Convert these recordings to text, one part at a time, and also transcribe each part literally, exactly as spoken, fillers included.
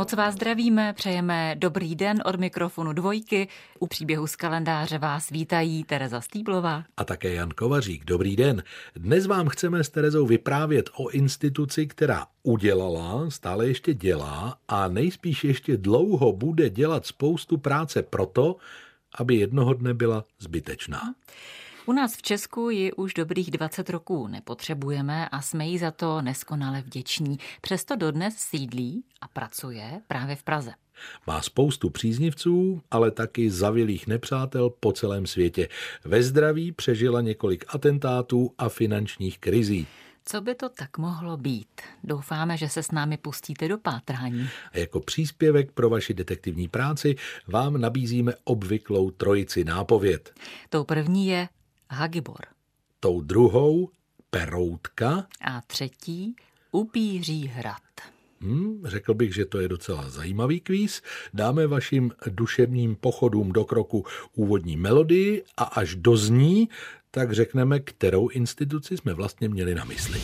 Moc vás zdravíme, přejeme dobrý den od mikrofonu Dvojky. U příběhu z kalendáře vás vítají Tereza Stýblová a také Jan Kovařík. Dobrý den. Dnes vám chceme s Terezou vyprávět o instituci, která udělala, stále ještě dělá a nejspíš ještě dlouho bude dělat spoustu práce proto, aby jednoho dne byla zbytečná. U nás v Česku ji už dobrých dvacet roků nepotřebujeme a jsme jí za to neskonale vděční. Přesto dodnes sídlí a pracuje právě v Praze. Má spoustu příznivců, ale taky zavilých nepřátel po celém světě. Ve zdraví přežila několik atentátů a finančních krizí. Co by to tak mohlo být? Doufáme, že se s námi pustíte do pátrání. A jako příspěvek pro vaši detektivní práci vám nabízíme obvyklou trojici nápověd. Tou první je Hagibor. Tou druhou Peroutka. A třetí Upíří hrad. Hmm, řekl bych, že to je docela zajímavý kvíz. Dáme vašim duševním pochodům do kroku úvodní melodii a až dozní, tak řekneme, kterou instituci jsme vlastně měli na mysli.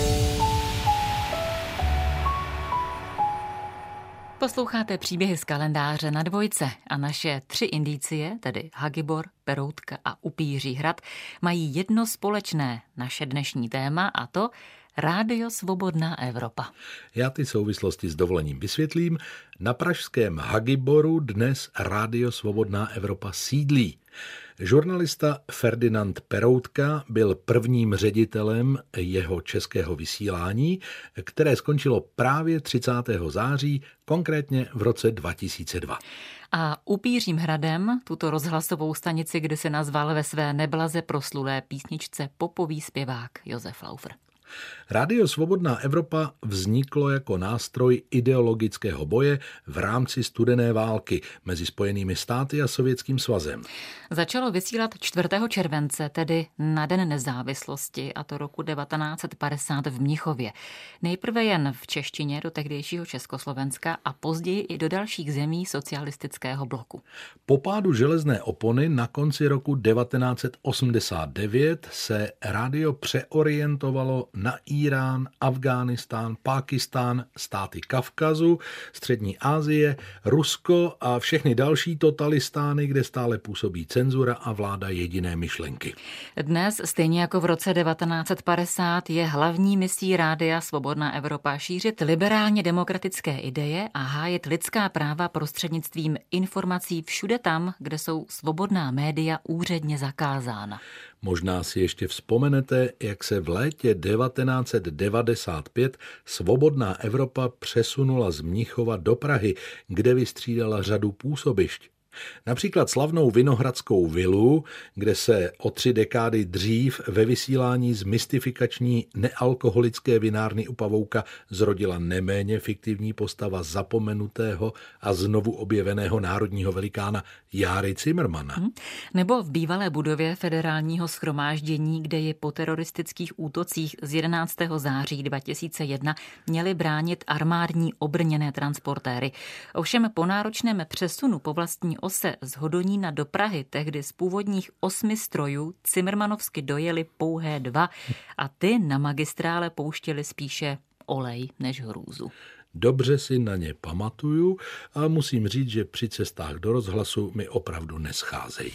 Posloucháte příběhy z kalendáře na Dvojce a naše tři indicie, tedy Hagibor, Peroutka a Upíří hrad, mají jedno společné, naše dnešní téma, a to Rádio Svobodná Evropa. Já ty souvislosti s dovolením vysvětlím. Na pražském Hagiboru dnes Rádio Svobodná Evropa sídlí. Žurnalista Ferdinand Peroutka byl prvním ředitelem jeho českého vysílání, které skončilo právě třicátého září, konkrétně v roce dva tisíce dva. A Upířím hradem tuto rozhlasovou stanici, kde se nazval ve své neblaze proslulé písničce popový zpěvák Josef Laufer. Rádio Svobodná Evropa vzniklo jako nástroj ideologického boje v rámci studené války mezi Spojenými státy a Sovětským svazem. Začalo vysílat čtvrtého července, tedy na Den nezávislosti, a to roku devatenáct set padesát v Mnichově. Nejprve jen v češtině do tehdejšího Československa a později i do dalších zemí socialistického bloku. Po pádu železné opony na konci roku devatenáct set osmdesát devět se rádio přeorientovalo na Írán, Afghánistán, Pákistán, státy Kavkazu, Střední Asie, Rusko a všechny další totalistány, kde stále působí cenzura a vláda jediné myšlenky. Dnes, stejně jako v roce devatenáct set padesát, je hlavní misí Rádia Svobodná Evropa šířit liberálně demokratické ideje a hájit lidská práva prostřednictvím informací všude tam, kde jsou svobodná média úředně zakázána. Možná si ještě vzpomenete, jak se v létě devatenáct set devadesát pět Svobodná Evropa přesunula z Mnichova do Prahy, kde vystřídala řadu působišť. Například slavnou Vinohradskou vilu, kde se o tři dekády dřív ve vysílání z mystifikační nealkoholické vinárny u Pavouka zrodila neméně fiktivní postava zapomenutého a znovu objeveného národního velikána Járy Cimrmana. Hmm. Nebo v bývalé budově Federálního shromáždění, kde ji po teroristických útocích z jedenáctého září dva tisíce jedna měli bránit armádní obrněné transportéry. Ovšem po náročném přesunu po vlastní ose z Hodonína do Prahy tehdy z původních osmi strojů cimrmanovsky dojeli pouhé dva a ty na magistrále pouštěli spíše olej než hrůzu. Dobře si na ně pamatuju a musím říct, že při cestách do rozhlasu mi opravdu nescházejí.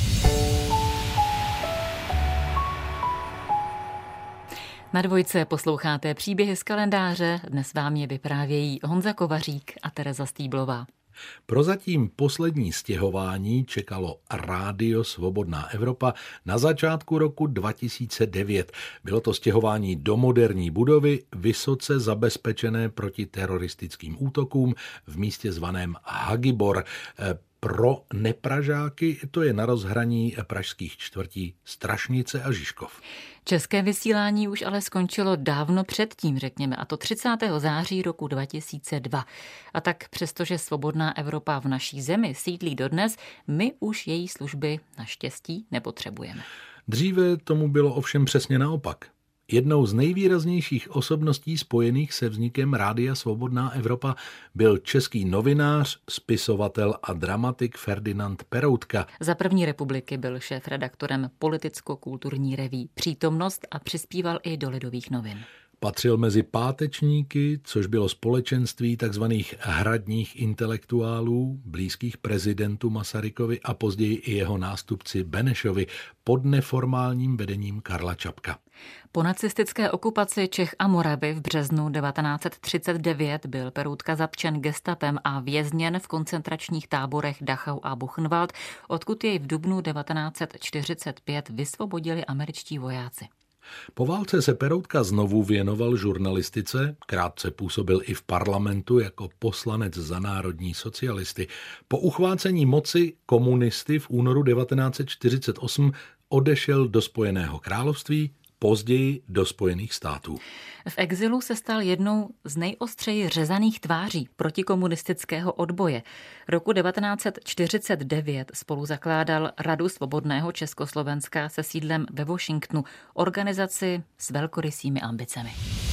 Na Dvojce posloucháte příběhy z kalendáře, dnes vám je vyprávějí Honza Kovařík a Tereza Stýblová. Prozatím poslední stěhování čekalo Rádio Svobodná Evropa na začátku roku dva tisíce devět. Bylo to stěhování do moderní budovy, vysoce zabezpečené proti teroristickým útokům v místě zvaném Hagibor. Pro nepražáky to je na rozhraní pražských čtvrtí Strašnice a Žižkov. České vysílání už ale skončilo dávno předtím, řekněme, a to třicátého září roku dva tisíce dva. A tak přestože Svobodná Evropa v naší zemi sídlí dodnes, my už její služby naštěstí nepotřebujeme. Dříve tomu bylo ovšem přesně naopak. Jednou z nejvýraznějších osobností spojených se vznikem Rádia Svobodná Evropa byl český novinář, spisovatel a dramatik Ferdinand Peroutka. Za první republiky byl šéfredaktorem politicko-kulturní reví Přítomnost a přispíval i do Lidových novin. Patřil mezi pátečníky, což bylo společenství tzv. Hradních intelektuálů, blízkých prezidentu Masarykovi a později i jeho nástupci Benešovi pod neformálním vedením Karla Čapka. Po nacistické okupaci Čech a Moravy v březnu devatenáct set třicet devět byl Peroutka zatčen gestapem a vězněn v koncentračních táborech Dachau a Buchenwald, odkud jej v dubnu devatenáct set čtyřicet pět vysvobodili američtí vojáci. Po válce se Peroutka znovu věnoval žurnalistice, krátce působil i v parlamentu jako poslanec za národní socialisty. Po uchvácení moci komunisty v únoru devatenáct set čtyřicet osm odešel do Spojeného království, později do Spojených států. V exilu se stal jednou z nejostřeji řezaných tváří protikomunistického odboje. Roku devatenáct set čtyřicet devět spolu zakládal Radu svobodného Československa se sídlem ve Washingtonu, organizaci s velkorysými ambicemi.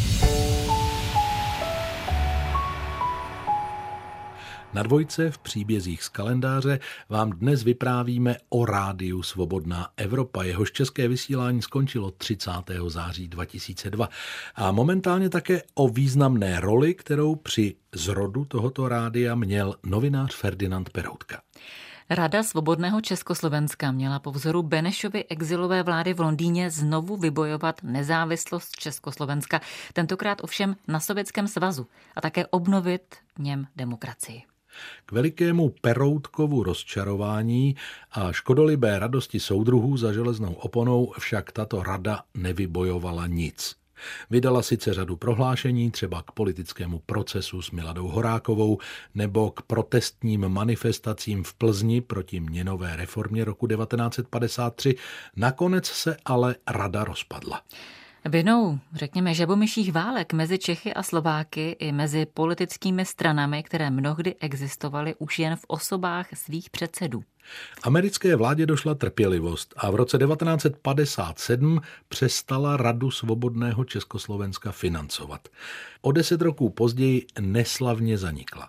Na dvojce v příbězích z kalendáře vám dnes vyprávíme o rádiu Svobodná Evropa. Jehož české vysílání skončilo třicátého září dva tisíce dva. A momentálně také o významné roli, kterou při zrodu tohoto rádia měl novinář Ferdinand Peroutka. Rada svobodného Československa měla po vzoru Benešovy exilové vlády v Londýně znovu vybojovat nezávislost Československa, tentokrát ovšem na Sovětském svazu, a také obnovit v něm demokracii. K velikému Peroutkovu rozčarování a škodolibé radosti soudruhů za železnou oponou však tato rada nevybojovala nic. Vydala sice řadu prohlášení, třeba k politickému procesu s Miladou Horákovou nebo k protestním manifestacím v Plzni proti měnové reformě roku devatenáct set padesát tři, nakonec se ale rada rozpadla. Vinou, řekněme, žabomyších válek mezi Čechy a Slováky i mezi politickými stranami, které mnohdy existovaly už jen v osobách svých předsedů. Americké vládě došla trpělivost a v roce devatenáct set padesát sedm přestala Radu svobodného Československa financovat. O deset roků později neslavně zanikla.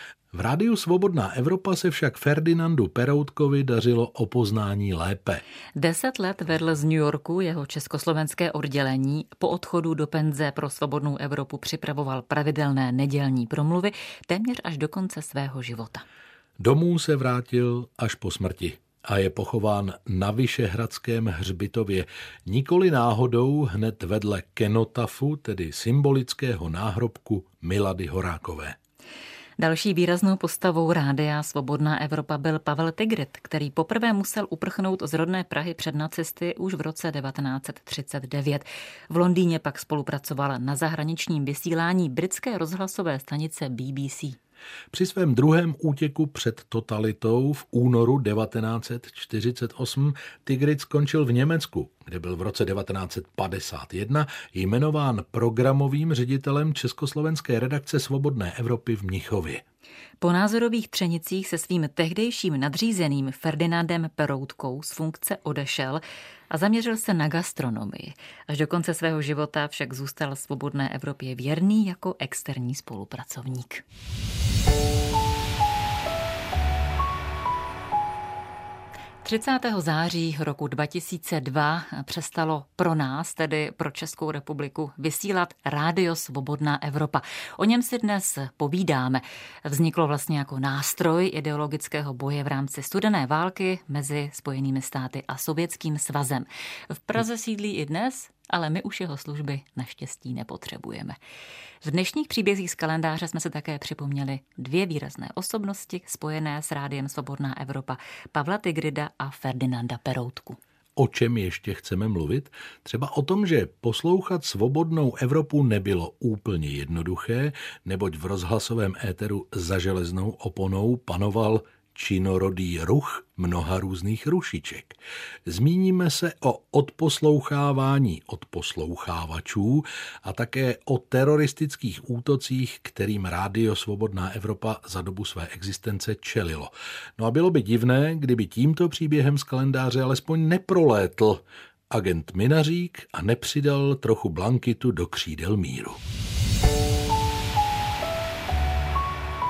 V rádiu Svobodná Evropa se však Ferdinandu Peroutkovi dařilo o poznání lépe. Deset let vedl z New Yorku jeho československé oddělení, po odchodu do penze pro Svobodnou Evropu připravoval pravidelné nedělní promluvy téměř až do konce svého života. Domů se vrátil až po smrti a je pochován na Vyšehradském hřbitově, nikoli náhodou hned vedle kenotafu, tedy symbolického náhrobku Milady Horákové. Další výraznou postavou rádia Svobodná Evropa byl Pavel Tigrit, který poprvé musel uprchnout z rodné Prahy před nacisty už v roce devatenáct set třicet devět. V Londýně pak spolupracoval na zahraničním vysílání britské rozhlasové stanice B B C. Při svém druhém útěku před totalitou v únoru devatenáct set čtyřicet osm Tigrit skončil v Německu, kde byl v roce devatenáct set padesát jedna jmenován programovým ředitelem československé redakce Svobodné Evropy v Mnichově. Po názorových třenicích se svým tehdejším nadřízeným Ferdinandem Peroutkou z funkce odešel a zaměřil se na gastronomii. Až do konce svého života však zůstal Svobodné Evropě věrný jako externí spolupracovník. třicátého září roku dva tisíce dva přestalo pro nás, tedy pro Českou republiku, vysílat Rádio Svobodná Evropa. O něm si dnes povídáme. Vzniklo vlastně jako nástroj ideologického boje v rámci studené války mezi Spojenými státy a Sovětským svazem. V Praze sídlí i dnes, ale my už jeho služby naštěstí nepotřebujeme. V dnešních příbězích z kalendáře jsme se také připomněli dvě výrazné osobnosti spojené s Rádiem Svobodná Evropa, Pavla Tigrida a Ferdinanda Peroutku. O čem ještě chceme mluvit? Třeba o tom, že poslouchat Svobodnou Evropu nebylo úplně jednoduché, neboť v rozhlasovém éteru za železnou oponou panoval činorodý ruch mnoha různých rušiček. Zmíníme se o odposlouchávání odposlouchávačů a také o teroristických útocích, kterým Rádio Svobodná Evropa za dobu své existence čelilo. No a bylo by divné, kdyby tímto příběhem z kalendáře alespoň neprolétl agent Minařík a nepřidal trochu blankitu do křídel míru.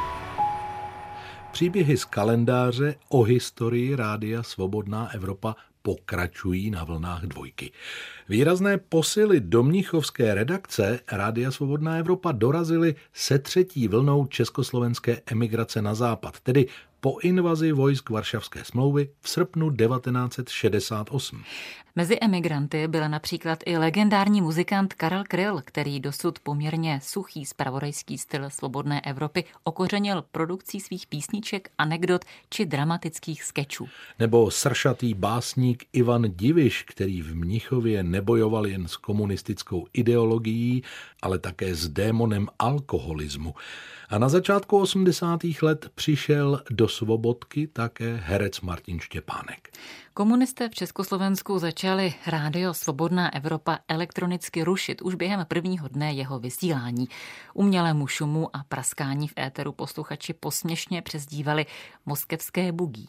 Příběhy z kalendáře o historii Rádia Svobodná Evropa pokračují na vlnách Dvojky. Výrazné posily do mnichovské redakce Rádia Svobodná Evropa dorazily se třetí vlnou československé emigrace na západ, tedy po invazi vojsk Varšavské smlouvy v srpnu devatenáct set šedesát osm. Mezi emigranty byl například i legendární muzikant Karel Kryl, který dosud poměrně suchý zpravodajský styl Svobodné Evropy okořenil produkcí svých písniček, anekdot či dramatických skečů. Nebo sršatý básník Ivan Diviš, který v Mnichově nebojoval jen s komunistickou ideologií, ale také s démonem alkoholismu. A na začátku osmdesátých let přišel do Svobodky také herec Martin Štěpánek. Komunisté v Československu začali Rádio Svobodná Evropa elektronicky rušit už během prvního dne jeho vysílání. Umělému šumu a praskání v éteru posluchači posměšně přezdívali moskevské bugí.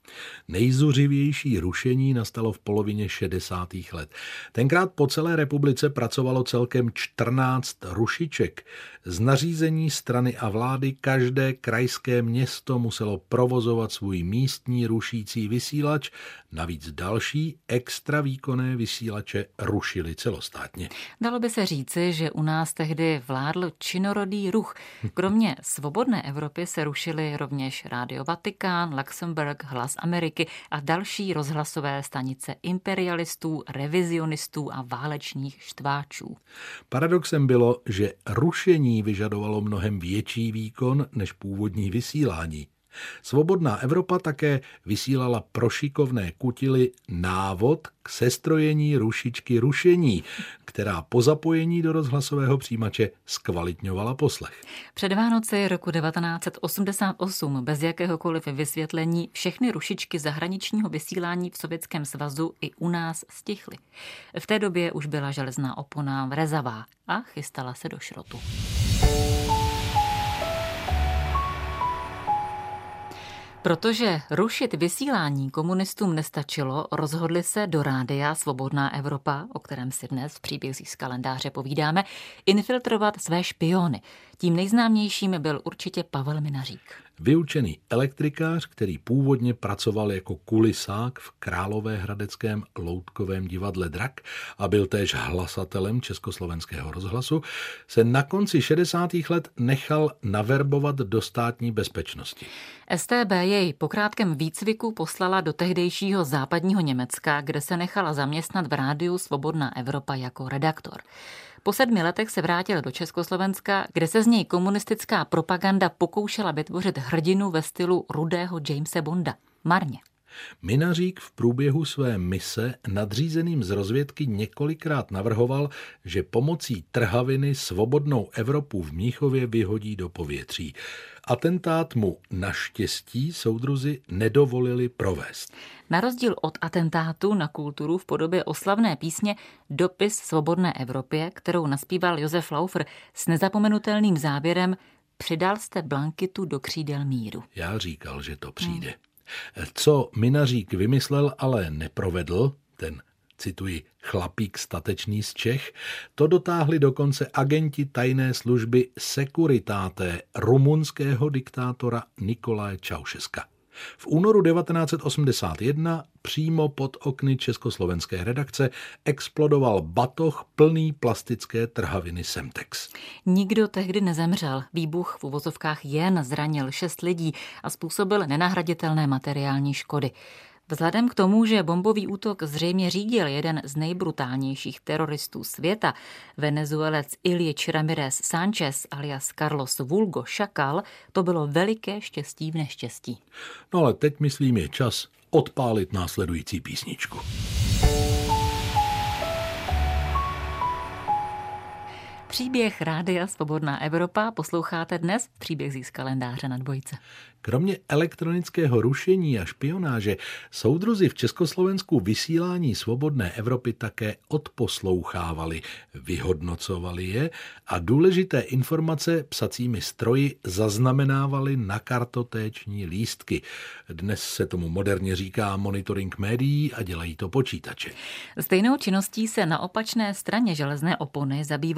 Nejzuřivější rušení nastalo v polovině šedesátých let. Tenkrát po celé republice pracovalo celkem čtrnáct rušiček. Z nařízení strany a vlády každé krajské město muselo provozovat svůj místní rušící vysílač, navíc další extra výkonné vysílače rušili celostátně. Dalo by se říci, že u nás tehdy vládl činorodý ruch. Kromě Svobodné Evropy se rušily rovněž Rádio Vatikán, Luxemburg, Hlas Ameriky a další rozhlasové stanice imperialistů, revizionistů a válečných štváčů. Paradoxem bylo, že rušení vyžadovalo mnohem větší výkon než původní vysílání. Svobodná Evropa také vysílala pro šikovné kutily návod k sestrojení rušičky rušení, která po zapojení do rozhlasového přijímače zkvalitňovala poslech. Před Vánoci roku devatenáct set osmdesát osm bez jakéhokoliv vysvětlení všechny rušičky zahraničního vysílání v Sovětském svazu i u nás stichly. V té době už byla železná opona vrezavá a chystala se do šrotu. Protože rušit vysílání komunistům nestačilo, rozhodli se do Rádia Svobodná Evropa, o kterém si dnes v příbězích z kalendáře povídáme, infiltrovat své špiony. Tím nejznámějším byl určitě Pavel Minařík. Vyučený elektrikář, který původně pracoval jako kulisák v Královéhradeckém loutkovém divadle Drak a byl též hlasatelem Československého rozhlasu, se na konci šedesátých let nechal naverbovat do státní bezpečnosti. S T B jej po krátkém výcviku poslala do tehdejšího západního Německa, kde se nechala zaměstnat v Rádiu Svobodná Evropa jako redaktor. Po sedmi letech se vrátil do Československa, kde se z něj komunistická propaganda pokoušela vytvořit hrdinu ve stylu rudého Jamese Bonda. Marně. Minařík v průběhu své mise nadřízeným z rozvědky několikrát navrhoval, že pomocí trhaviny Svobodnou Evropu v Mnichově vyhodí do povětří. Atentát mu naštěstí soudruzi nedovolili provést. Na rozdíl od atentátu na kulturu v podobě oslavné písně Dopis Svobodné Evropě, kterou naspíval Josef Laufer s nezapomenutelným závěrem: Přidal jste Blankitu do křídel míru. Já říkal, že to přijde. Hmm. Co Minařík vymyslel, ale neprovedl, ten, cituji, chlapík statečný z Čech, to dotáhli dokonce agenti tajné služby Securitate rumunského diktátora Nikolaje Čaušeska. V únoru devatenáct set osmdesát jedna přímo pod okny československé redakce explodoval batoh plný plastické trhaviny Semtex. Nikdo tehdy nezemřel. Výbuch v uvozovkách jen zranil šest lidí a způsobil nenahraditelné materiální škody. Vzhledem k tomu, že bombový útok zřejmě řídil jeden z nejbrutálnějších teroristů světa, Venezuelec Ilich Ramirez Sánchez alias Carlos Vulgo Šakal, to bylo veliké štěstí v neštěstí. No ale teď, myslím, je čas odpálit následující písničku. Příběh Rádia Svobodná Evropa posloucháte dnes v příbězích z kalendáře na Dvojce. Kromě elektronického rušení a špionáže soudruzi v Československu vysílání Svobodné Evropy také odposlouchávali, vyhodnocovali je a důležité informace psacími stroji zaznamenávali na kartotéční lístky. Dnes se tomu moderně říká monitoring médií a dělají to počítače. Stejnou činností se na opačné straně železné opony zabývali i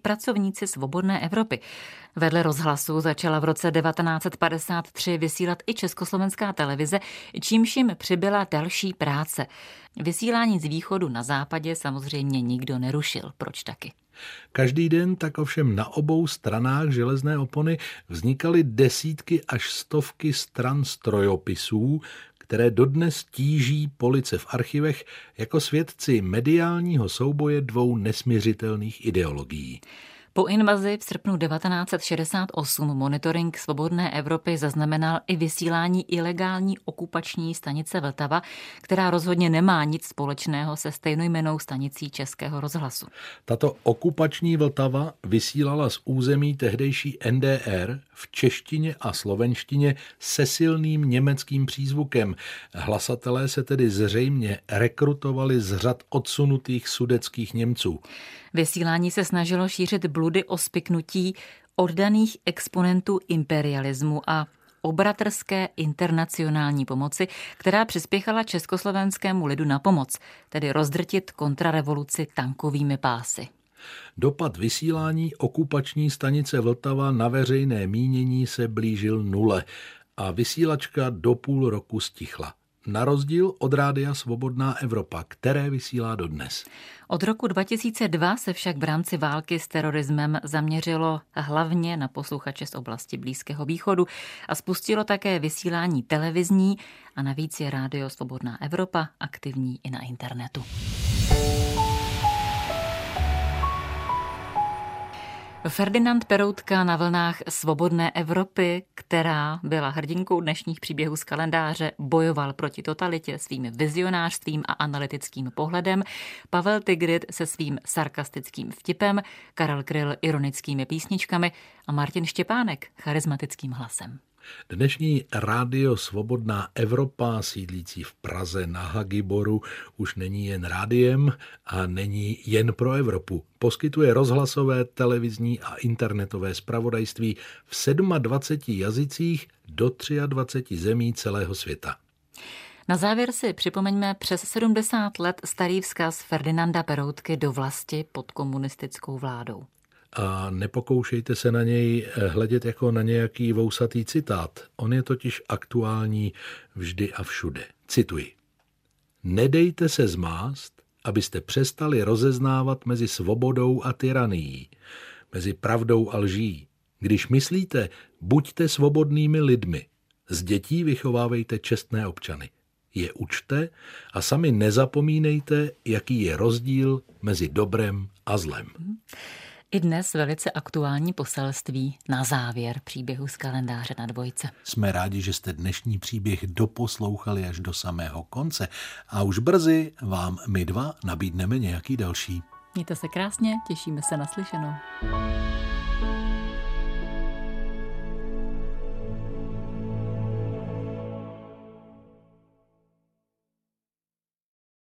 pracovníci Svobodné Evropy. Vedle rozhlasu začala v roce devatenáct set padesát tři vysílat i Československá televize, čímž jim přibyla další práce. Vysílání z východu na západě samozřejmě nikdo nerušil. Proč taky? Každý den tak ovšem na obou stranách železné opony vznikaly desítky až stovky stran strojopisů, které dodnes tíží police v archivech jako svědci mediálního souboje dvou nesmiřitelných ideologií. Po invazi v srpnu devatenáct set šedesát osm monitoring Svobodné Evropy zaznamenal i vysílání ilegální okupační stanice Vltava, která rozhodně nemá nic společného se stejnojmennou stanicí Českého rozhlasu. Tato okupační Vltava vysílala z území tehdejší N D R v češtině a slovenštině se silným německým přízvukem. Hlasatelé se tedy zřejmě rekrutovali z řad odsunutých sudetských Němců. Vysílání se snažilo šířit bludy o spiknutí oddaných exponentů imperialismu a o bratrské internacionální pomoci, která přispěchala československému lidu na pomoc, tedy rozdrtit kontrarevoluci tankovými pásy. Dopad vysílání okupační stanice Vltava na veřejné mínění se blížil nule a vysílačka do půl roku stichla. Na rozdíl od rádia Svobodná Evropa, které vysílá dodnes. Od roku dva tisíce dva se však v rámci války s terorismem zaměřilo hlavně na posluchače z oblasti Blízkého východu a spustilo také vysílání televizní a navíc je rádio Svobodná Evropa aktivní i na internetu. Ferdinand Peroutka na vlnách Svobodné Evropy, která byla hrdinkou dnešních příběhů z kalendáře, bojoval proti totalitě svým vizionářstvím a analytickým pohledem, Pavel Tigrid se svým sarkastickým vtipem, Karel Kryl ironickými písničkami a Martin Štěpánek charismatickým hlasem. Dnešní rádio Svobodná Evropa, sídlící v Praze na Hagiboru, už není jen rádiem a není jen pro Evropu. Poskytuje rozhlasové, televizní a internetové zpravodajství v dvaceti sedmi jazycích do dvaceti tří zemí celého světa. Na závěr si připomeňme přes sedmdesát let starý vzkaz Ferdinanda Peroutky do vlasti pod komunistickou vládou. A nepokoušejte se na něj hledět jako na nějaký vousatý citát. On je totiž aktuální vždy a všude. Cituji. Nedejte se zmást, abyste přestali rozeznávat mezi svobodou a tyranií, mezi pravdou a lží. Když myslíte, buďte svobodnými lidmi. Z dětí vychovávejte čestné občany. Je učte a sami nezapomínejte, jaký je rozdíl mezi dobrem a zlem. I dnes velice aktuální poselství na závěr příběhu z kalendáře na dvojce. Jsme rádi, že jste dnešní příběh doposlouchali až do samého konce a už brzy vám my dva nabídneme nějaký další. Mějte se krásně, těšíme se na slyšenou.